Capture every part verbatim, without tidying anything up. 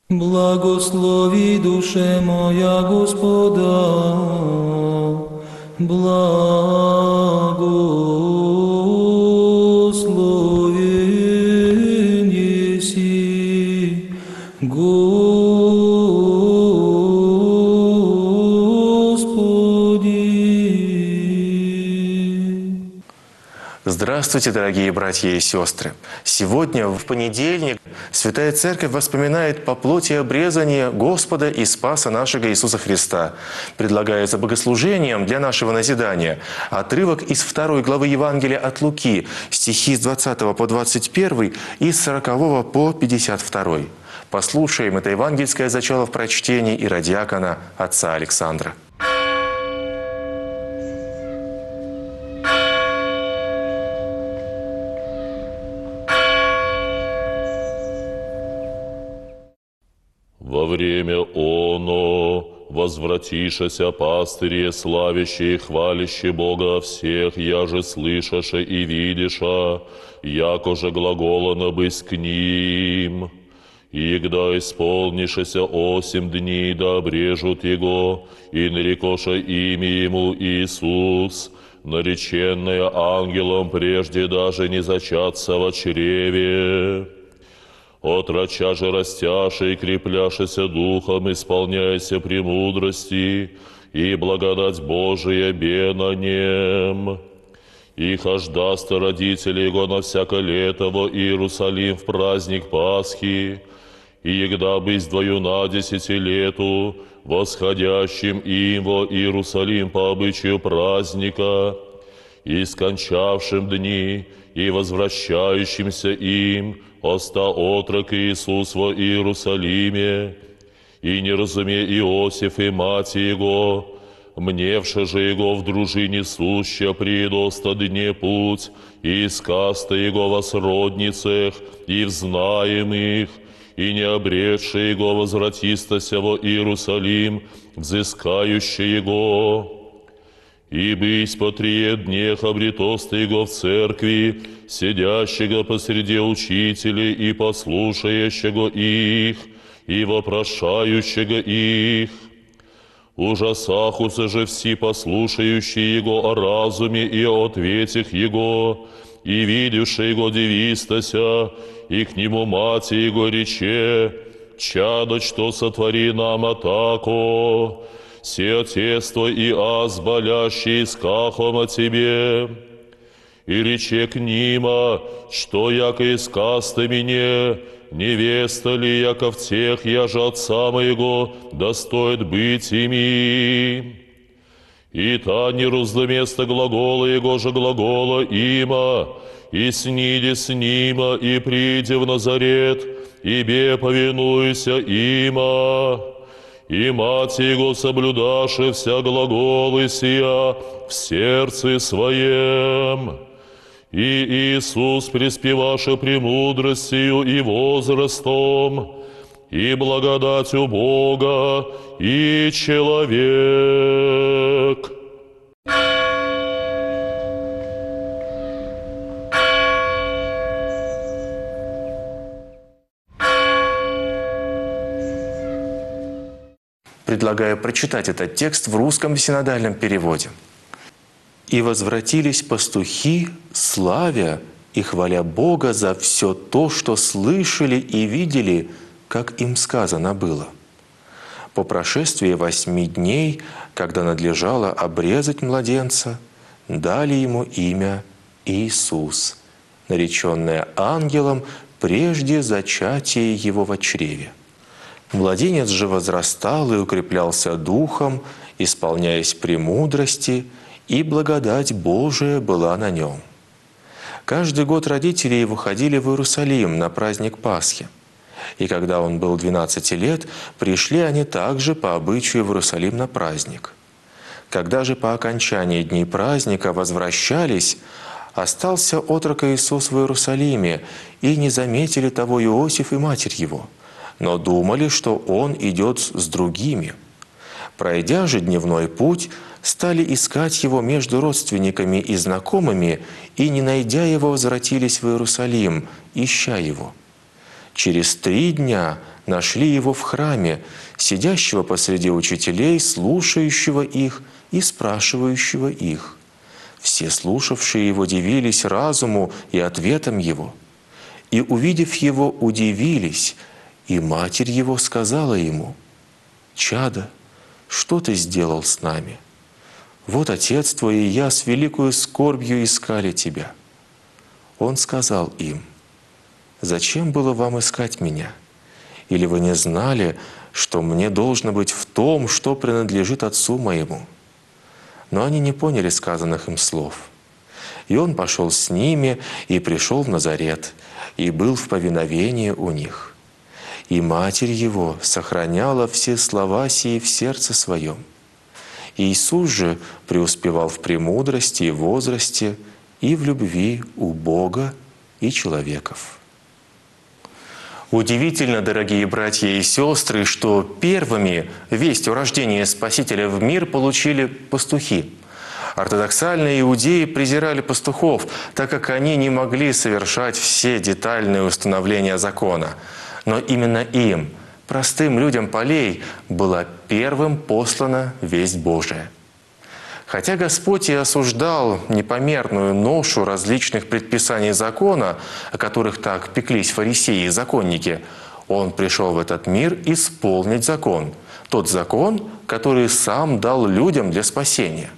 Благослови душе моя Господа, благословен еси, Господи. Здравствуйте, дорогие братья и сестры! Сегодня, в понедельник, Святая Церковь воспоминает по плоти обрезание Господа и Спаса нашего Иисуса Христа. Предлагается богослужением для нашего назидания отрывок из второй главы Евангелия от Луки, стихи с двадцатого по двадцать первый и с сорокового по пятьдесят второй. Послушаем это евангельское зачало в прочтении иродиакона отца Александра. Во время оно, возвратишася пастыре, славящие и хвалящие Бога всех, я же слышаша и видиша, яко же глаголано быть к ним. И когда исполнишася осемь дней, да обрежут его, и нарекоша имя ему Иисус, нареченное ангелом прежде даже не зачаться во чреве. Отрача же растяша и крепляшася духом, исполняйся премудрости, и благодать Божия бе на нем. И хождаст родители его на всяко лето во Иерусалим в праздник Пасхи, и егда бысть двоюна десятилету, восходящим им во Иерусалим по обычаю праздника, и скончавшим дни, и возвращающимся им, оста отрок Иисус во Иерусалиме, и не разуме Иосиф и мать его, мневше же его в дружине суща предоста дне путь, и искаста его во сродницах, и в знаемых, и не обретши его возвратистася во Иерусалим, взыскающий его. И бысь по трие днех обретоста его в церкви, сидящего посреди учителей и послушающего их, и вопрошающего их. Ужасахуся же все послушающие его о разуме и о ответах его, и видевши его дивистася, и к нему мать его рече: «Чадо, что сотвори нам атако, се отец твой и аз, болящий искахом о тебе». И рече к нима, что яко искаста мне, невеста ли яко в тех, я же отца моего, достоит быть ими. И та не раздоместа глагола его же глагола има, и сниди с нима, и приди в Назарет, и бе повинуйся има. И мать его соблюдаши вся глаголы сия в сердце своем. И Иисус преспеваше премудростью и возрастом, и благодатью Бога и человек. Предлагаю прочитать этот текст в русском синодальном переводе. «И возвратились пастухи, славя и хваля Бога за все то, что слышали и видели, как им сказано было. По прошествии восьми дней, когда надлежало обрезать младенца, дали ему имя Иисус, нареченное ангелом прежде зачатия его во чреве. Младенец же возрастал и укреплялся духом, исполняясь премудрости, и благодать Божия была на нем. Каждый год родители его ходили в Иерусалим на праздник Пасхи. И когда он был двенадцати лет, пришли они также по обычаю в Иерусалим на праздник. Когда же по окончании дней праздника возвращались, остался отрок Иисус в Иерусалиме, и не заметили того Иосиф и матерь его, но думали, что он идет с другими. Пройдя же дневной путь, стали искать его между родственниками и знакомыми, и, не найдя его, возвратились в Иерусалим, ища его. Через три дня нашли его в храме, сидящего посреди учителей, слушающего их и спрашивающего их. Все слушавшие его дивились разуму и ответам его. И, увидев его, удивились, и матерь его сказала ему: «Чадо, что ты сделал с нами? Вот отец твой и я с великою скорбью искали тебя». Он сказал им: «Зачем было вам искать меня? Или вы не знали, что мне должно быть в том, что принадлежит отцу моему?» Но они не поняли сказанных им слов. И он пошел с ними и пришел в Назарет, и был в повиновении у них. И матерь его сохраняла все слова сии в сердце своем. Иисус же преуспевал в премудрости и возрасте, и в любви у Бога и человеков. Удивительно, дорогие братья и сестры, что первыми весть о рождении Спасителя в мир получили пастухи. Ортодоксальные иудеи презирали пастухов, так как они не могли совершать все детальные установления закона. Но именно им, простым людям полей, была первым послана весть Божия. Хотя Господь и осуждал непомерную ношу различных предписаний закона, о которых так пеклись фарисеи и законники, Он пришел в этот мир исполнить закон, тот закон, который Сам дал людям для спасения.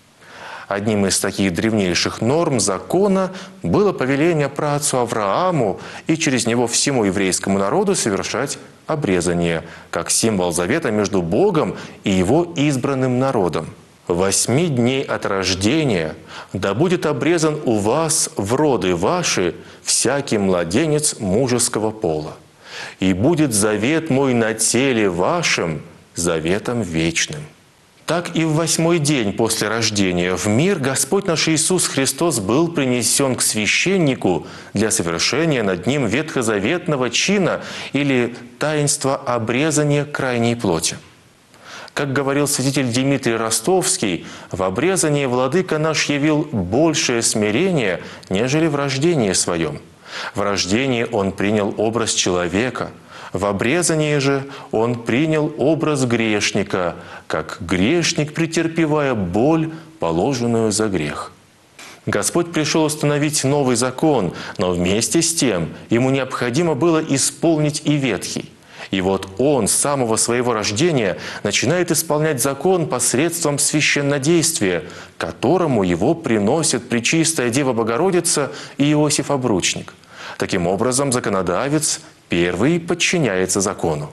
Одним из таких древнейших норм закона было повеление праотцу Аврааму и через него всему еврейскому народу совершать обрезание, как символ завета между Богом и Его избранным народом. «Восьми дней от рождения да будет обрезан у вас в роды ваши всякий младенец мужеского пола, и будет завет мой на теле вашем заветом вечным». Так и в восьмой день после рождения в мир Господь наш Иисус Христос был принесен к священнику для совершения над ним ветхозаветного чина или таинства обрезания крайней плоти. Как говорил святитель Димитрий Ростовский, в обрезании Владыка наш явил большее смирение, нежели в рождении своем. В рождении Он принял образ человека, в обрезании же Он принял образ грешника, как грешник, претерпевая боль, положенную за грех. Господь пришел установить новый закон, но вместе с тем Ему необходимо было исполнить и ветхий. И вот Он с самого своего рождения начинает исполнять закон посредством священнодействия, которому Его приносит Пречистая Дева Богородица и Иосиф Обручник. Таким образом, законодавец первый подчиняется закону.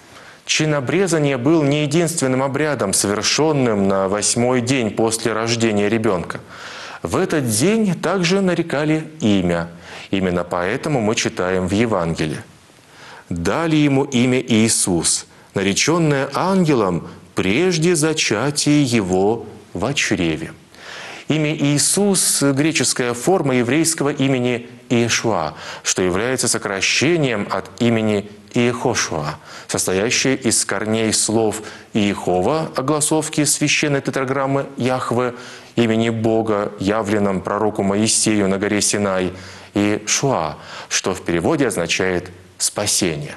Чин обрезания был не единственным обрядом, совершенным на восьмой день после рождения ребенка. В этот день также нарекали имя. Именно поэтому мы читаем в Евангелии: «Дали ему имя Иисус, нареченное ангелом прежде зачатия его во чреве». Имя Иисус – греческая форма еврейского имени Иешуа, что является сокращением от имени Иехошуа, состоящее из корней слов Иехова, огласовки священной тетраграммы Яхве, имени Бога, явленном пророку Моисею на горе Синай, и Шуа, что в переводе означает «спасение».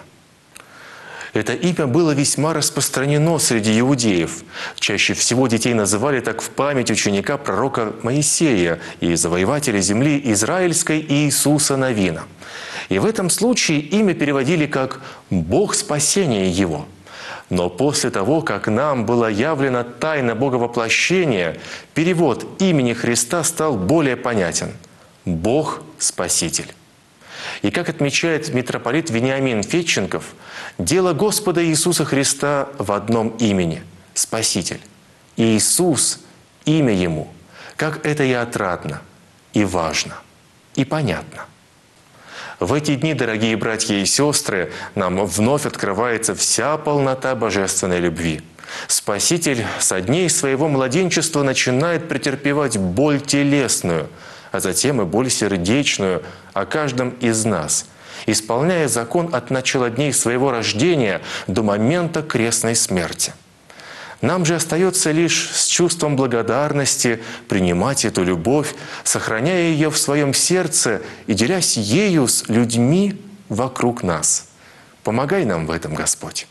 Это имя было весьма распространено среди иудеев. Чаще всего детей называли так в память ученика пророка Моисея и завоевателя земли израильской Иисуса Навина. И в этом случае имя переводили как «Бог спасения его». Но после того, как нам была явлена тайна Боговоплощения, перевод имени Христа стал более понятен – «Бог Спаситель». И как отмечает митрополит Вениамин Фетченков, дело Господа Иисуса Христа в одном имени – Спаситель. Иисус – имя Ему, как это и отрадно, и важно, и понятно. В эти дни, дорогие братья и сестры, нам вновь открывается вся полнота божественной любви. Спаситель со дней своего младенчества начинает претерпевать боль телесную, а затем и боль сердечную о каждом из нас, исполняя закон от начала дней своего рождения до момента крестной смерти. Нам же остается лишь с чувством благодарности принимать эту любовь, сохраняя ее в своем сердце и делясь ею с людьми вокруг нас. Помогай нам в этом, Господь.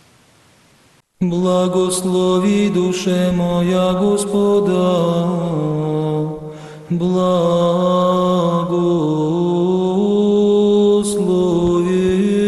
Благослови душе моя Господа, благослови.